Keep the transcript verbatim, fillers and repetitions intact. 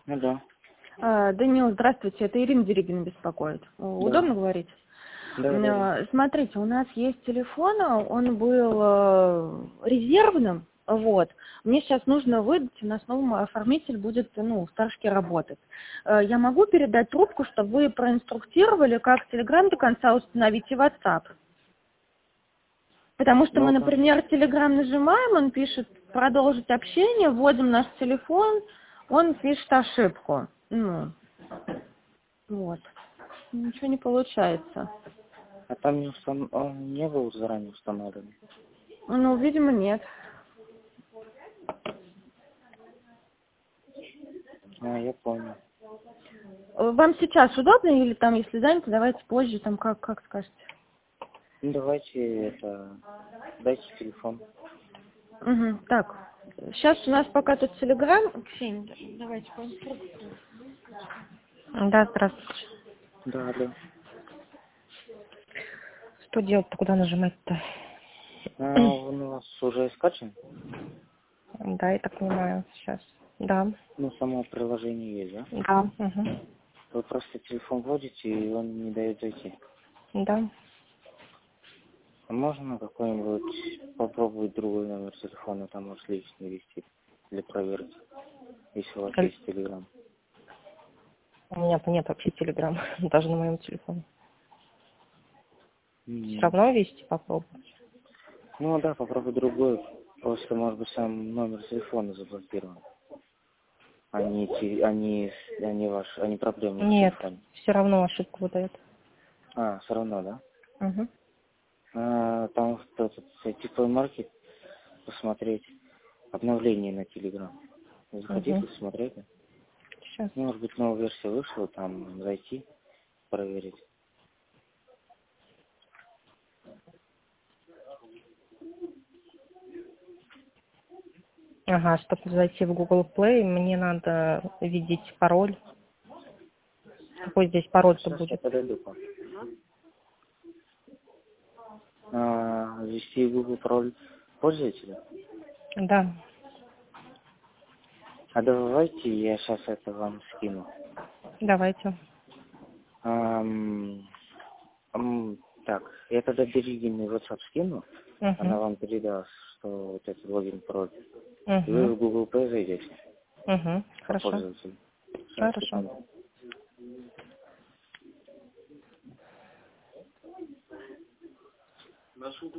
Ну да. А, Данил, здравствуйте, это Ирина Дерегина беспокоит. Удобно Да. говорить? Да, да, да. А, Смотрите, у нас есть телефон, он был э, резервным, вот. Мне сейчас нужно выдать, у нас новый оформитель будет, ну, в Торжке работать. Э, Я могу передать трубку, чтобы вы проинструктировали, как Telegram до конца установить и WhatsApp? Потому что мы, Ну там, например, Telegram нажимаем, он пишет продолжить общение, вводим наш телефон, он пишет ошибку. Ну, вот. Ничего не получается. а там не устан... он не был заранее установлен. Ну, видимо, нет. А, я понял. Вам сейчас удобно или там, если занято, давайте позже, там как, как скажете? Ну давайте это, дайте телефон. Угу, так. Сейчас у нас пока тут Телеграм. Ксения, давайте по инструкции. Да, здравствуйте. Да, да. Что делать-то, куда нажимать-то? А, он у вас уже скачан? Да, я так понимаю, сейчас. Да. Ну, само приложение есть, да? Да. Угу. Вы просто телефон вводите, и он не дает зайти. Да. А можно какой-нибудь попробовать другой номер телефона, там может личный вести для проверки, если у вас Аль- есть телеграм? У меня-то нет вообще телеграм, даже на моем телефоне. Все М. равно вести попробовать. Ну да, попробуй другой. Просто, может быть, сам номер телефона заблокирован. Они, они, они ваш, они проблемы в Нет, телефоне. все равно ошибку выдает. А, все равно, да? Угу. А, там в этот сайте Play Market посмотреть обновление на Телеграм. Заходите, Угу. смотрите. Сейчас. Ну, может быть, новая версия вышла, там зайти, проверить. Ага, чтобы зайти в Google Play, мне надо введить пароль. Какой здесь пароль-то Сейчас я будет? подойду к вам. А, ввести Google пароль пользователя. Да. А давайте я сейчас это вам скину. Давайте. Ам, ам, так, я тогда Берегиной WhatsApp скину, она Угу. вам передаст, что вот этот логин пароль. И Угу. вы в Google Play зайдете Угу. по Хорошо. пользователю. Сейчас, Хорошо. секунду.